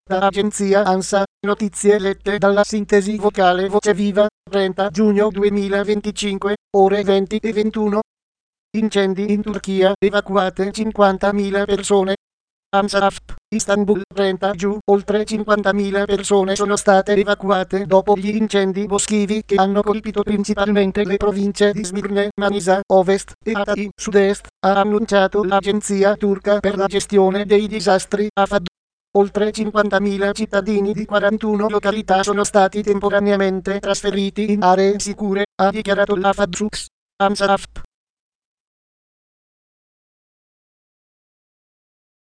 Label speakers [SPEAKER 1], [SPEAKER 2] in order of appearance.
[SPEAKER 1] Da agenzia ANSA, notizie lette dalla sintesi vocale Voce Viva, 30 giugno 2025, ore 20 e 21. Incendi in Turchia, evacuate 50.000 persone. Amsaf, Istanbul, 30 giù, oltre 50.000 persone sono state evacuate dopo gli incendi boschivi che hanno colpito principalmente le province di Smirne, Manisa, Ovest e Hatay, Sud-Est, ha annunciato l'agenzia turca per la gestione dei disastri AFAD. Oltre 50.000 cittadini di 41 località sono stati temporaneamente trasferiti in aree sicure, ha dichiarato l'AFAD Sux. AMSAF.